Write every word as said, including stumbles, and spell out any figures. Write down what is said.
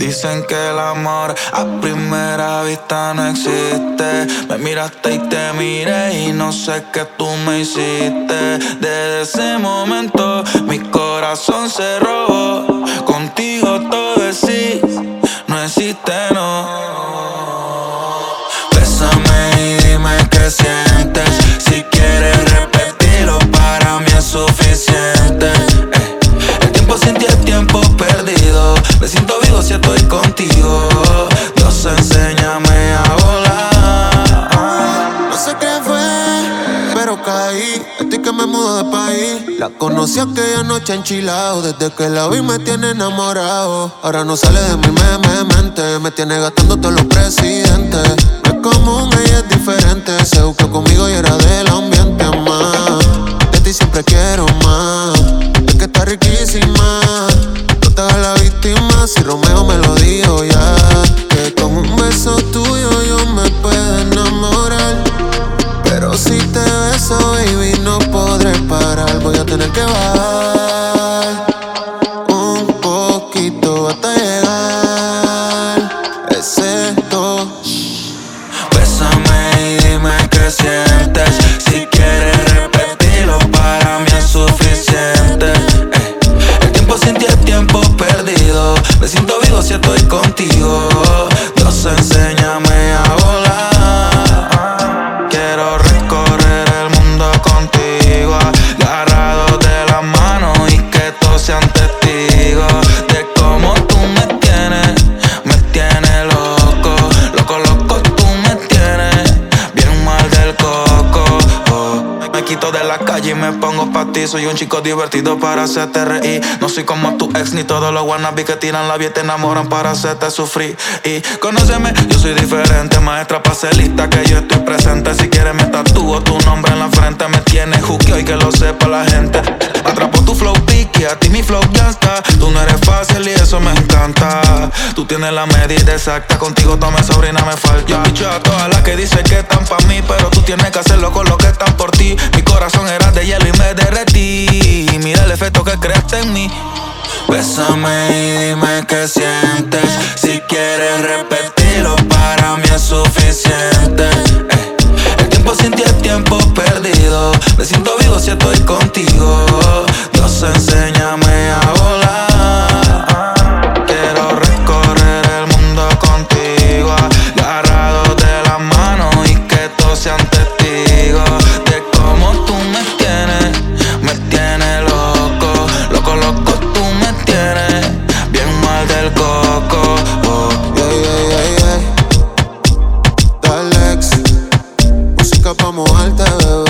Dicen que el amor a primera vista no existe. Me miraste y te miré y no sé qué tú me hiciste. Desde ese momento mi corazón se robó. Contigo todo es sí, no existe no. Bésame y dime qué sientes. Si quieres repetirlo para mí es suficiente. eh. El tiempo sin ti es tiempo perdido. Me siento vivo si estoy contigo. Dios, enséñame a volar. No sé qué fue, pero caí. Estoy que me mudo de país. La conocí aquella noche enchilado. Desde que la vi me tiene enamorado. Ahora no sale de mi meme mente. Me tiene gastando todos los presidentes. No es común, ella es diferente. Se buscó conmigo y era del ambiente más. De ti siempre quiero más. Es que está riquísima. No te hagas la víctima. Si Romeo me lo dijo ya. Que con un beso tuyo yo me puedo enamorar. Pero si te beso, baby, no podré parar. Voy a tener que bajar un poquito hasta llegar. Excepto. Bésame y dime qué sientes. Si quieres repetirlo para mí es suficiente. eh. El tiempo sin ti es tiempo perdido. Me siento vivo si estoy contigo. Dios, enséñame a volar. Quiero recorrer el mundo contigo, agarrado de la mano y que todos sean testigos de cómo tú me tienes, me tienes loco, loco, loco, tú me tienes bien mal del coco. oh. Me quito de la calle y me pongo pa' ti. Soy un chico divertido para hacerte reír. No soy como tu ex ni todos los wannabes que tiran la vida y te enamoran para hacerte sufrir. Y conóceme, yo soy diferente, maestra pa' ser lista que yo estoy presente. Si quieres me tatúo tu nombre en la frente. Me tienes juqueo y que lo sepa la gente. Atrapo tu flow piqui, a ti mi flow ya está. Tú no eres fácil y eso me encanta. Tú tienes la medida exacta, contigo toda mi sobrina me falta. Yo picho a todas las que dicen que están pa' mí, pero tú tienes que hacerlo con lo que están por ti. Mi corazón era de hielo y me derretí. Mira el efecto que creaste en mí. Bésame y dime qué sientes. Si quieres repetirlo para mí es suficiente. eh. El tiempo sin ti es tiempo perdido. Me siento vivo si estoy contigo. Dios, enséñame a volar. Quiero recorrer el mundo contigo, agarrado de la mano y que todos sean testigos de cómo tú me tienes, me tienes loco, loco, loco, tú me tienes bien mal del coco. oh. Yeah, yeah, yeah, yeah. Dalex, música pa' mojarte, bebé.